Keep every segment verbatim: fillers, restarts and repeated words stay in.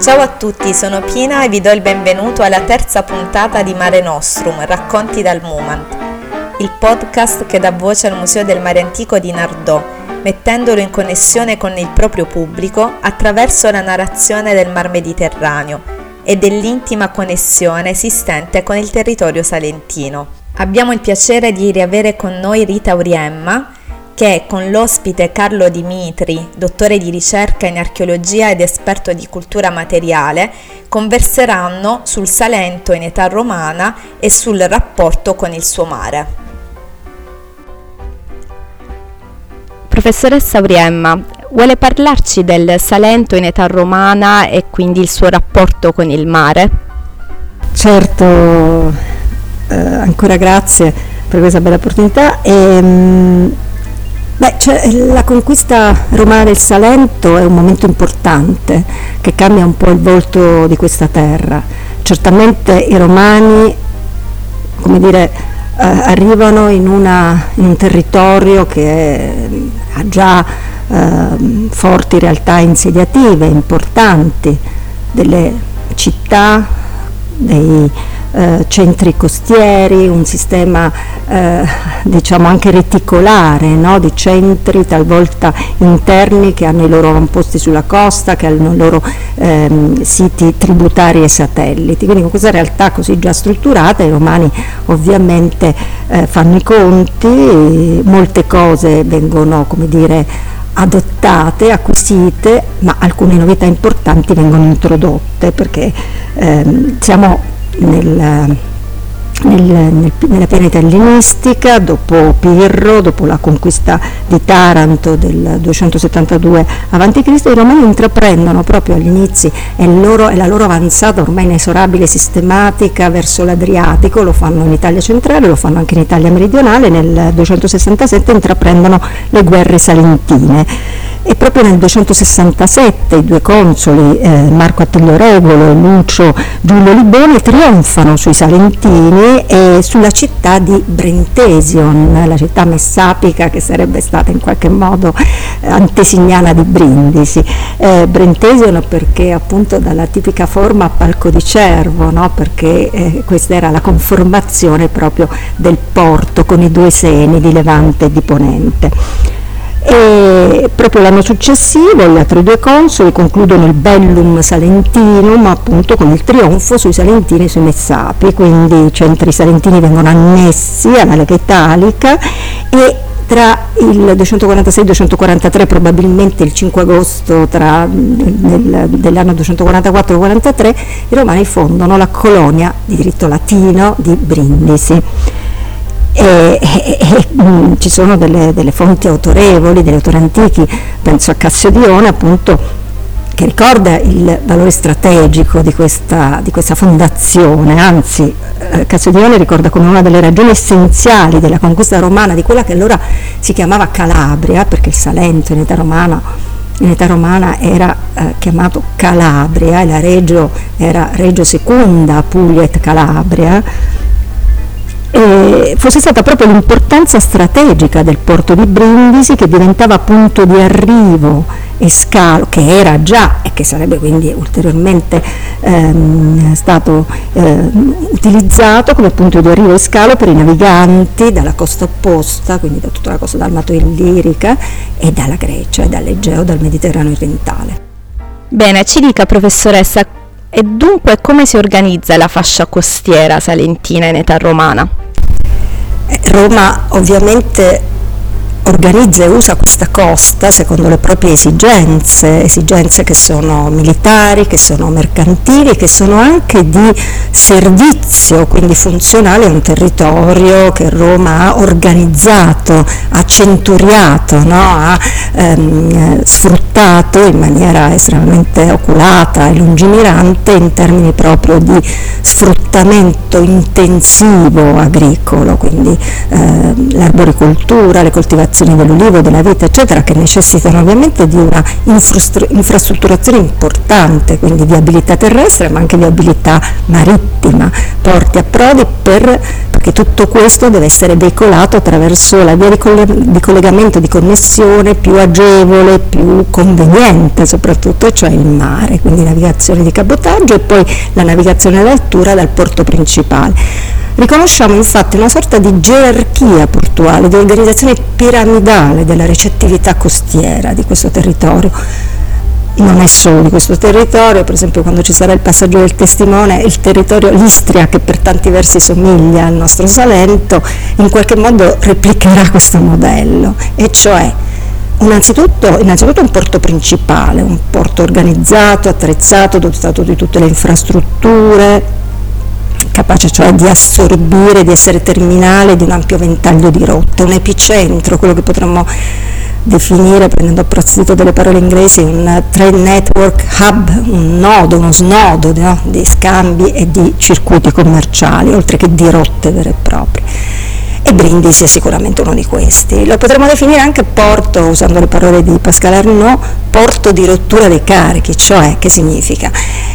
Ciao a tutti, sono Pina e vi do il benvenuto alla terza puntata di Mare Nostrum, Racconti dal Mumant, il podcast che dà voce al Museo del Mare Antico di Nardò, mettendolo in connessione con il proprio pubblico attraverso la narrazione del Mar Mediterraneo e dell'intima connessione esistente con il territorio salentino. Abbiamo il piacere di riavere con noi Rita Auriemma, che con l'ospite Carlo Dimitri, dottore di ricerca in archeologia ed esperto di cultura materiale, converseranno sul Salento in età romana e sul rapporto con il suo mare. Professoressa Auriemma, vuole parlarci del Salento in età romana e quindi il suo rapporto con il mare? Certo, eh, ancora grazie per questa bella opportunità. E, Beh, cioè, la conquista romana del Salento è un momento importante che cambia un po' il volto di questa terra. Certamente i romani, come dire, eh, arrivano in, una, in un territorio che è, ha già eh, forti realtà insediative, importanti, delle città, dei eh, centri costieri, un sistema eh, diciamo anche reticolare, no? Di centri talvolta interni che hanno i loro avamposti sulla costa, che hanno i loro ehm, siti tributari e satelliti. Quindi con questa realtà così già strutturata i romani ovviamente eh, fanno i conti, molte cose vengono, come dire, adottate, acquisite, ma alcune novità importanti vengono introdotte perché ehm, siamo nel, nel, nel, nella pianeta ellenistica, dopo Pirro, dopo la conquista di Taranto del duecentosettantadue avanti Cristo, i romani intraprendono proprio agli inizi e, loro, e la loro avanzata ormai inesorabile sistematica verso l'Adriatico, lo fanno in Italia centrale, lo fanno anche in Italia meridionale. Nel duecentosessantasette intraprendono le guerre salentine. E proprio nel duecentosessantasette i due consoli, eh, Marco Attilio Regolo e Lucio Giulio Libone, trionfano sui Salentini e sulla città di Brentesion, la città messapica che sarebbe stata in qualche modo eh, antesignana di Brindisi. Eh, Brentesion perché appunto dalla tipica forma a palco di cervo, no? Perché eh, questa era la conformazione proprio del porto con i due seni di Levante e di Ponente. E proprio l'anno successivo gli altri due consoli concludono il Bellum Salentinum appunto con il trionfo sui Salentini e sui Messapi, quindi i centri salentini vengono annessi alla Lega Italica e tra il duecentoquarantasei duecentoquarantatré, probabilmente il cinque agosto tra, del, dell'anno duecentoquarantaquattro quarantatré, i romani fondano la colonia di diritto latino di Brindisi. E, e, e mh, ci sono delle, delle fonti autorevoli, degli autori antichi, penso a Cassiodione appunto, che ricorda il valore strategico di questa, di questa fondazione, anzi eh, Cassiodione ricorda come una delle ragioni essenziali della conquista romana di quella che allora si chiamava Calabria, perché il Salento in età romana, in età romana era eh, chiamato Calabria e la Regio era Regio Secunda Puglia et Calabria. E fosse stata proprio l'importanza strategica del porto di Brindisi, che diventava punto di arrivo e scalo, che era già e che sarebbe quindi ulteriormente ehm, stato eh, utilizzato come punto di arrivo e scalo per i naviganti dalla costa opposta, quindi da tutta la costa dalmato-illirica e dalla Grecia, e dall'Egeo, dal Mediterraneo orientale. Bene, ci dica, professoressa, e dunque come si organizza la fascia costiera salentina in età romana? Roma ovviamente organizza e usa questa costa secondo le proprie esigenze, esigenze che sono militari, che sono mercantili, che sono anche di servizio, quindi funzionale a un territorio che Roma ha organizzato, ha centuriato, no? ha ehm, sfruttato in maniera estremamente oculata e lungimirante in termini proprio di sfruttamento intensivo agricolo, quindi eh, l'arboricoltura, le coltivazioni dell'olivo, della vite, eccetera, che necessitano ovviamente di una infrastrutturazione importante, quindi viabilità terrestre ma anche viabilità marittima, porti, approdi per perché tutto questo deve essere veicolato attraverso la via di, coll- di collegamento, di connessione più agevole, più conveniente soprattutto, cioè il mare, quindi navigazione di cabotaggio e poi la navigazione all'altura dal porto principale. Riconosciamo infatti una sorta di gerarchia portuale, di organizzazione piramidale della recettività costiera di questo territorio. Non è solo di questo territorio, per esempio quando ci sarà il passaggio del testimone, il territorio, l'Istria, che per tanti versi somiglia al nostro Salento, in qualche modo replicherà questo modello, e cioè innanzitutto, innanzitutto un porto principale, un porto organizzato, attrezzato, dotato di tutte le infrastrutture, capace cioè di assorbire, di essere terminale di un ampio ventaglio di rotte, un epicentro, quello che potremmo definire, prendendo a prestito delle parole inglesi, un trade network hub, un nodo, uno snodo, no? Di scambi e di circuiti commerciali, oltre che di rotte vere e proprie. E Brindisi è sicuramente uno di questi. Lo potremmo definire anche porto, usando le parole di Pascal Arnaud, porto di rottura dei carichi, cioè che significa?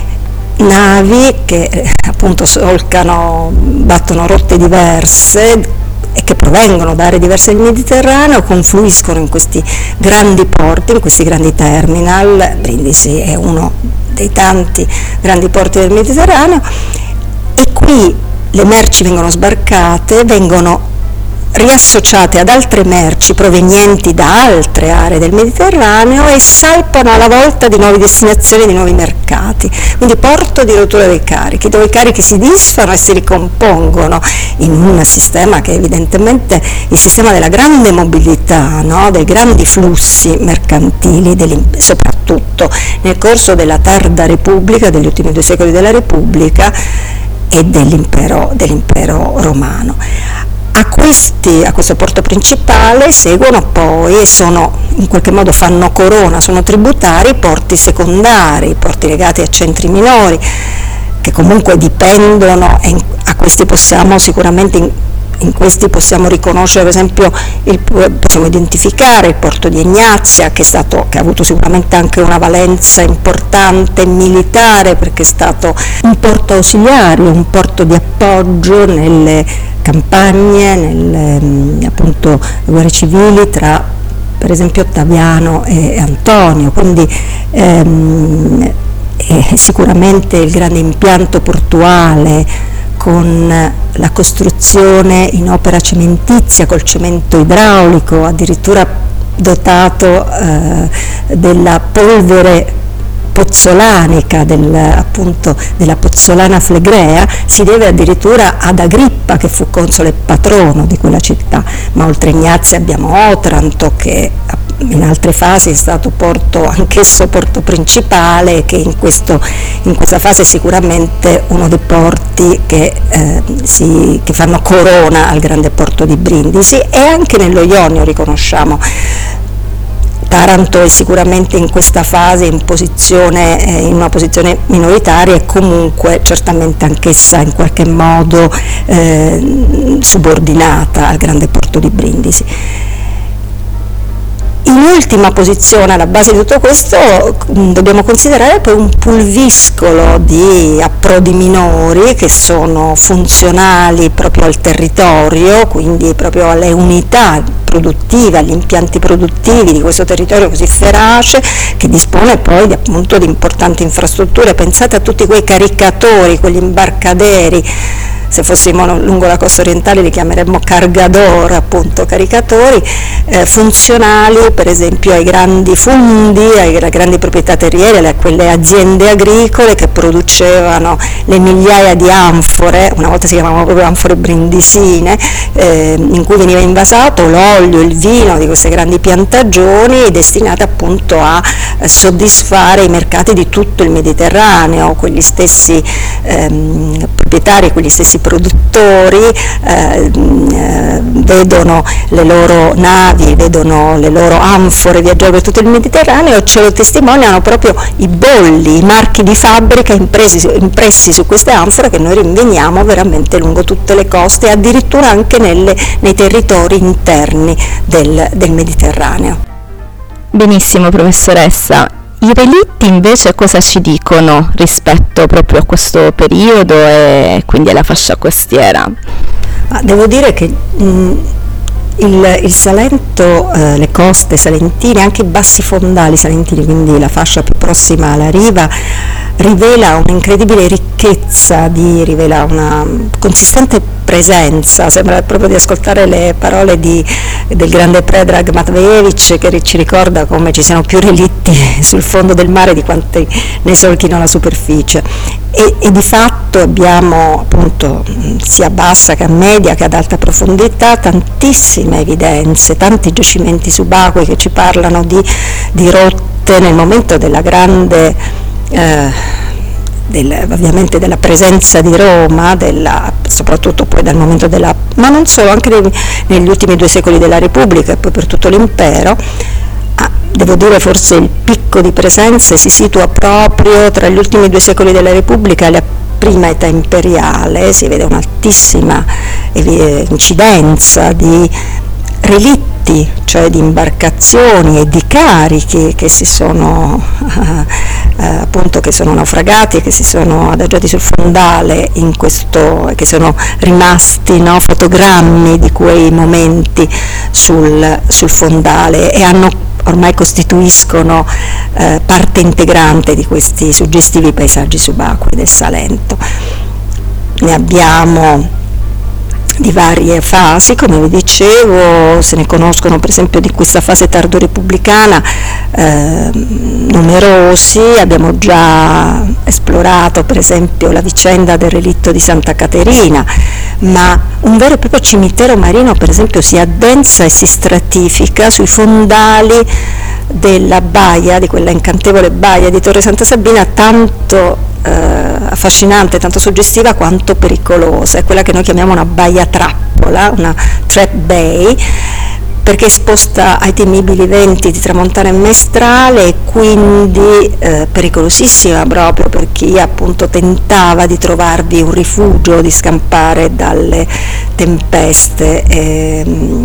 Navi che eh, appunto solcano, battono rotte diverse e che provengono da aree diverse del Mediterraneo, confluiscono in questi grandi porti, in questi grandi terminal. Brindisi è uno dei tanti grandi porti del Mediterraneo, e qui le merci vengono sbarcate, vengono riassociate ad altre merci provenienti da altre aree del Mediterraneo e salpano alla volta di nuove destinazioni, di nuovi mercati. Quindi porto di rottura dei carichi, dove i carichi si disfano e si ricompongono in un sistema che evidentemente è il sistema della grande mobilità, no? Dei grandi flussi mercantili, soprattutto nel corso della tarda Repubblica, degli ultimi due secoli della Repubblica e dell'impero, dell'impero romano. A, questi, a questo porto principale seguono poi, e sono in qualche modo fanno corona, sono tributari, porti secondari, porti legati a centri minori, che comunque dipendono, e a questi possiamo sicuramente in, in questi possiamo riconoscere, per esempio, il, possiamo identificare il porto di Egnazia, che, è stato, che ha avuto sicuramente anche una valenza importante militare, perché è stato un porto ausiliario, un porto di appoggio nelle campagne, nelle appunto guerre civili tra, per esempio, Ottaviano e Antonio, quindi ehm, è sicuramente il grande impianto portuale con la costruzione in opera cementizia, col cemento idraulico, addirittura dotato eh, della polvere pozzolanica, del, appunto della pozzolana flegrea, si deve addirittura ad Agrippa, che fu console patrono di quella città. Ma oltre Ignazia abbiamo Otranto, che in altre fasi è stato porto, anch'esso porto principale, che in, questo, in questa fase è sicuramente uno dei porti che, eh, si, che fanno corona al grande porto di Brindisi. E anche nello Ionio riconosciamo Taranto è sicuramente in questa fase in, posizione, eh, in una posizione minoritaria, e comunque certamente anch'essa in qualche modo eh, subordinata al grande porto di Brindisi. In ultima posizione, alla base di tutto questo, dobbiamo considerare poi un pulviscolo di approdi minori che sono funzionali proprio al territorio, quindi proprio alle unità produttive, agli impianti produttivi di questo territorio così ferace, che dispone poi di, appunto, di importanti infrastrutture. Pensate a tutti quei caricatori, quegli imbarcaderi. Se fossimo lungo la costa orientale li chiameremmo cargador, appunto caricatori, eh, funzionali per esempio ai grandi fundi, alle grandi proprietà terriere, a quelle aziende agricole che producevano le migliaia di anfore, una volta si chiamavano proprio anfore brindisine, eh, in cui veniva invasato l'olio, il vino di queste grandi piantagioni, destinate appunto a eh, soddisfare i mercati di tutto il Mediterraneo. Quegli stessi ehm, proprietari, quegli stessi produttori eh, eh, vedono le loro navi, vedono le loro anfore viaggiare per tutto il Mediterraneo, e ce lo testimoniano proprio i bolli, i marchi di fabbrica impresi, impressi su queste anfore, che noi rinveniamo veramente lungo tutte le coste e addirittura anche nelle, nei territori interni del, del Mediterraneo. Benissimo, professoressa. I relitti invece cosa ci dicono rispetto proprio a questo periodo e quindi alla fascia costiera? Ma devo dire che mh, il, il Salento, eh, le coste salentine, anche i bassi fondali salentini, quindi la fascia più prossima alla riva, rivela un'incredibile ricchezza, di, rivela una consistente presenza. Sembra proprio di ascoltare le parole di, del grande Predrag Matvejevic, che ci ricorda come ci siano più relitti sul fondo del mare di quanti ne solchino la superficie, e, e di fatto abbiamo appunto sia a bassa che a media che ad alta profondità tantissime evidenze, tanti giacimenti subacquei che ci parlano di, di rotte nel momento della grande eh, del, ovviamente della presenza di Roma, della, soprattutto poi dal momento della, ma non solo, anche nei, negli ultimi due secoli della Repubblica e poi per tutto l'impero. Ah, devo dire forse il picco di presenze si situa proprio tra gli ultimi due secoli della Repubblica e la prima età imperiale. Si vede un'altissima incidenza di relitti, cioè di imbarcazioni e di carichi che si sono eh, appunto che sono naufragati e che si sono adagiati sul fondale, in questo, che sono rimasti, no, fotogrammi di quei momenti sul, sul fondale, e hanno ormai costituiscono eh, parte integrante di questi suggestivi paesaggi subacquei del Salento. Ne abbiamo di varie fasi, come vi dicevo, se ne conoscono per esempio di questa fase tardo-repubblicana eh, numerosi. Abbiamo già esplorato per esempio la vicenda del relitto di Santa Caterina, ma un vero e proprio cimitero marino per esempio si addensa e si stratifica sui fondali della baia, di quella incantevole baia di Torre Santa Sabina, tanto eh, affascinante, tanto suggestiva quanto pericolosa. È quella che noi chiamiamo una baia trappola, una trap bay, perché è esposta ai temibili venti di tramontana e maestrale, e quindi eh, pericolosissima proprio per chi appunto tentava di trovarvi un rifugio, di scampare dalle tempeste, eh,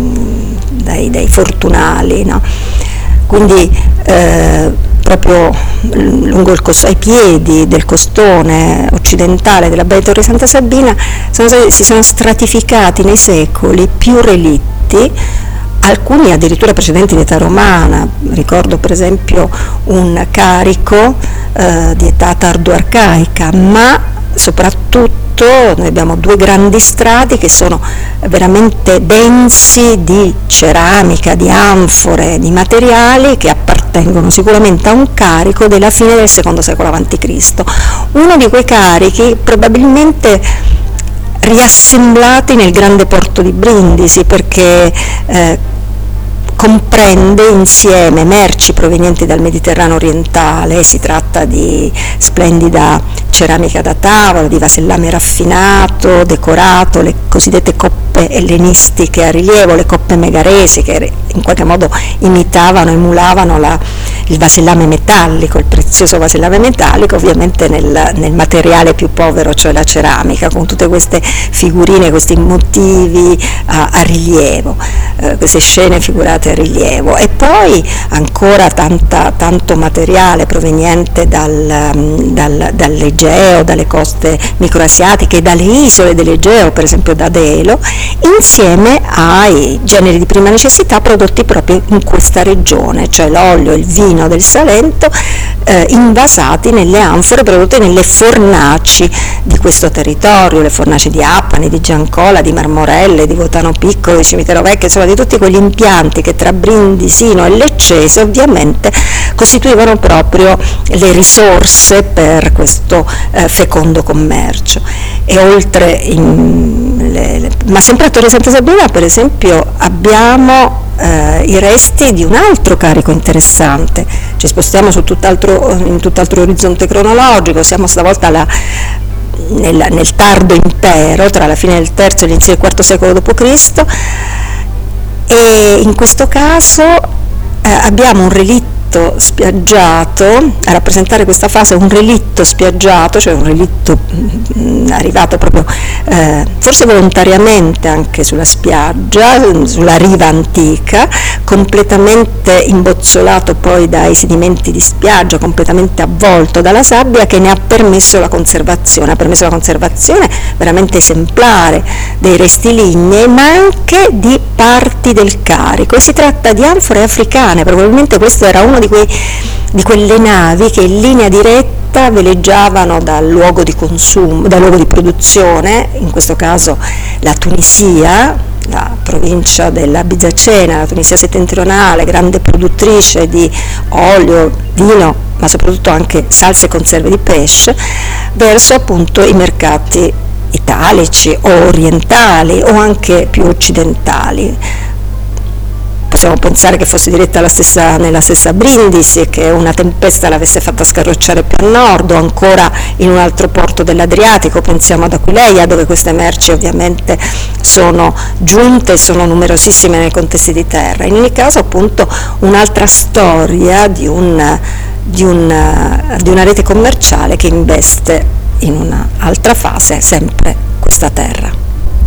dai, dai fortunali, no? Quindi eh, proprio lungo il costo, ai piedi del costone occidentale della baia di Torre Santa Sabina sono, si sono stratificati nei secoli più relitti, alcuni addirittura precedenti di età romana. Ricordo per esempio un carico eh, di età tardo-arcaica, ma soprattutto noi abbiamo due grandi strati che sono veramente densi di ceramica, di anfore, di materiali che appartengono sicuramente a un carico della fine del secondo secolo avanti Cristo. Uno di quei carichi probabilmente riassemblati nel grande porto di Brindisi, perché eh, comprende insieme merci provenienti dal Mediterraneo orientale. Si tratta di splendida ceramica da tavola, di vasellame raffinato, decorato, le cosiddette coppe ellenistiche a rilievo, le coppe megaresi, che in qualche modo imitavano, emulavano la, il vasellame metallico, il prezioso vasellame metallico, ovviamente nel, nel materiale più povero, cioè la ceramica, con tutte queste figurine, questi motivi a, a rilievo, eh, queste scene figurate a rilievo. E poi ancora tanta, tanto materiale proveniente dal, dal, dall'Egeo, dalle coste microasiatiche, dalle isole dell'Egeo, per esempio da Delo, insieme ai generi di prima necessità prodotti proprio in questa regione, cioè l'olio e il vino del Salento, eh, invasati nelle anfore prodotte nelle fornaci di questo territorio, le fornaci di Appani, di Giancola, di Marmorelle, di Votano Piccolo, di Cimitero Vecchio, insomma di tutti quegli impianti che tra Brindisino e Leccese ovviamente costituivano proprio le risorse per questo eh, fecondo commercio. E oltre in, le, le, ma sempre a Torre Santa Sabina per esempio abbiamo eh, i resti di un altro carico interessante. Ci spostiamo su tutt'altro, in tutt'altro orizzonte cronologico, siamo stavolta alla Nel, nel tardo impero, tra la fine del terzo e l'inizio del quarto secolo dopo Cristo, e in questo caso eh, abbiamo un relitto spiaggiato. A rappresentare questa fase un relitto spiaggiato, cioè un relitto mh, arrivato proprio eh, forse volontariamente anche sulla spiaggia, sulla riva antica, completamente imbozzolato poi dai sedimenti di spiaggia, completamente avvolto dalla sabbia, che ne ha permesso la conservazione, ha permesso la conservazione veramente esemplare dei resti lignei, ma anche di parti del carico. E si tratta di anfore africane, probabilmente questo era uno di, quei, di quelle navi che in linea diretta veleggiavano dal luogo di consumo, dal luogo di produzione, in questo caso la Tunisia, la provincia della Bizacena, la Tunisia settentrionale, grande produttrice di olio, vino, ma soprattutto anche salse e conserve di pesce, verso appunto i mercati italici o orientali o anche più occidentali. Possiamo pensare che fosse diretta alla stessa, nella stessa Brindisi e che una tempesta l'avesse fatta scarrocciare più a nord, o ancora in un altro porto dell'Adriatico, pensiamo ad Aquileia, dove queste merci ovviamente sono giunte e sono numerosissime nei contesti di terra. In ogni caso appunto un'altra storia di, un, di, un, di una rete commerciale che investe in un'altra fase sempre questa terra.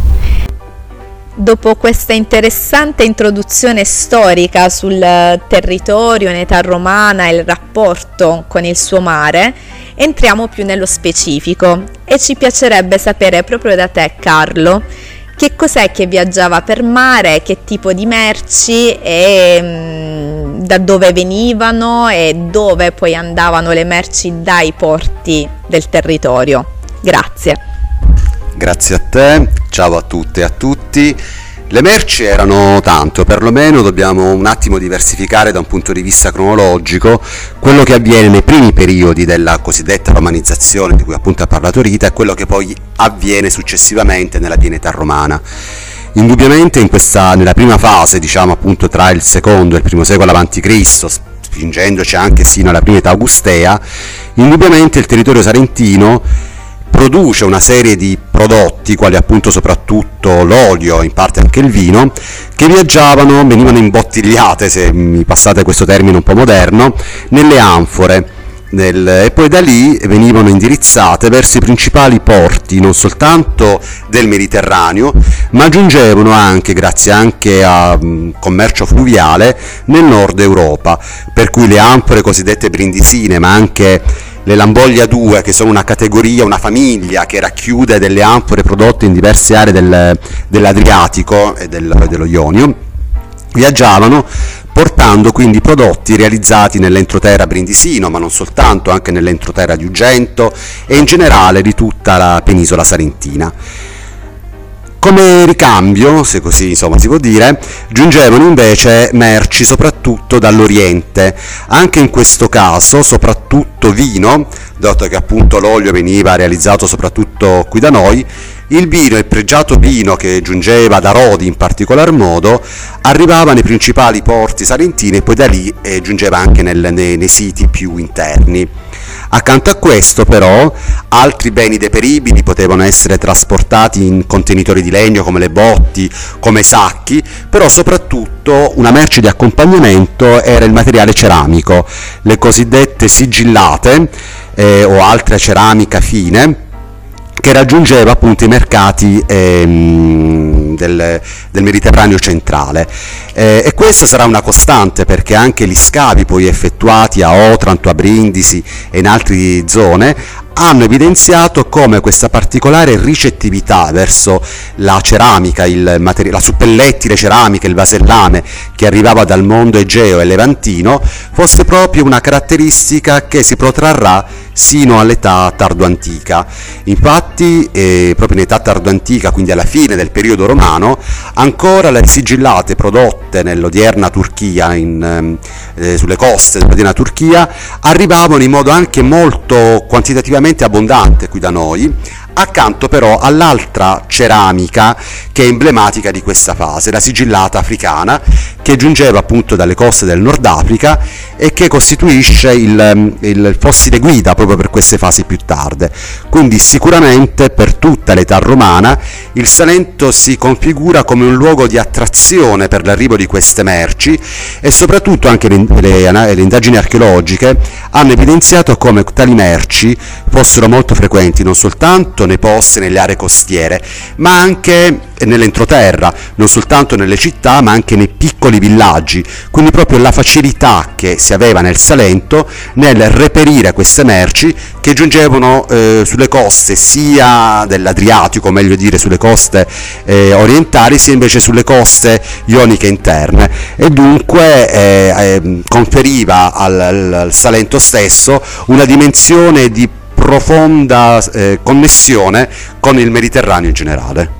Dopo questa interessante introduzione storica sul territorio in età romana e il rapporto con il suo mare, entriamo più nello specifico e ci piacerebbe sapere proprio da te, Carlo, che cos'è che viaggiava per mare, che tipo di merci e mh, da dove venivano e dove poi andavano le merci dai porti del territorio. Grazie. Grazie a te, ciao a tutte e a tutti. Le merci erano tanto, perlomeno dobbiamo un attimo diversificare da un punto di vista cronologico quello che avviene nei primi periodi della cosiddetta romanizzazione, di cui appunto ha parlato Rita, e quello che poi avviene successivamente nella piena età romana. Indubbiamente in questa, nella prima fase, diciamo appunto tra il secondo e il primo secolo avanti Cristo, spingendoci anche sino alla prima età augustea, indubbiamente il territorio salentino produce una serie di prodotti, quali appunto soprattutto l'olio, in parte anche il vino, che viaggiavano, venivano imbottigliate, se mi passate questo termine un po' moderno, nelle anfore, nel, e poi da lì venivano indirizzate verso i principali porti, non soltanto del Mediterraneo, ma giungevano anche, grazie anche a um, commercio fluviale, nel nord Europa, per cui le anfore cosiddette brindisine, ma anche le Lamboglia due, che sono una categoria, una famiglia che racchiude delle anfore prodotte in diverse aree del, dell'Adriatico e del, dello Ionio, viaggiavano portando quindi prodotti realizzati nell'entroterra brindisino, ma non soltanto, anche nell'entroterra di Ugento e in generale di tutta la penisola salentina. Come ricambio, se così insomma si può dire, giungevano invece merci soprattutto dall'Oriente, anche in questo caso soprattutto vino, dato che appunto l'olio veniva realizzato soprattutto qui da noi. Il vino, il pregiato vino che giungeva da Rodi in particolar modo, arrivava nei principali porti salentini e poi da lì eh, giungeva anche nel, nei, nei siti più interni. Accanto a questo però altri beni deperibili potevano essere trasportati in contenitori di legno come le botti, come sacchi, però soprattutto una merce di accompagnamento era il materiale ceramico, le cosiddette sigillate eh, o altra ceramica fine, che raggiungeva appunto i mercati ehm, del, del Mediterraneo centrale, eh, e questa sarà una costante, perché anche gli scavi poi effettuati a Otranto, a Brindisi e in altre zone hanno evidenziato come questa particolare ricettività verso la ceramica, il materi- la suppelletti, le ceramiche, il vasellame che arrivava dal mondo egeo e levantino fosse proprio una caratteristica che si protrarrà sino all'età tardoantica. Infatti eh, proprio in età tardoantica, quindi alla fine del periodo romano, ancora le sigillate prodotte nell'odierna Turchia, in, eh, sulle coste dell'odierna Turchia, arrivavano in modo anche molto quantitativamente abbondante qui da noi, accanto però all'altra ceramica che è emblematica di questa fase, la sigillata africana, che giungeva appunto dalle coste del Nord Africa e che costituisce il, il fossile guida proprio per queste fasi più tarde. Quindi sicuramente per tutta l'età romana il Salento si configura come un luogo di attrazione per l'arrivo di queste merci, e soprattutto anche le, le, le indagini archeologiche hanno evidenziato come tali merci fossero molto frequenti non soltanto nei posti, nelle aree costiere, ma anche nell'entroterra, non soltanto nelle città ma anche nei piccoli villaggi, quindi proprio la facilità che si aveva nel Salento nel reperire queste merci che giungevano eh, sulle coste sia dell'Adriatico, meglio dire sulle coste eh, orientali, sia invece sulle coste ioniche interne, e dunque eh, eh, conferiva al, al Salento stesso una dimensione di profonda eh, connessione con il Mediterraneo in generale.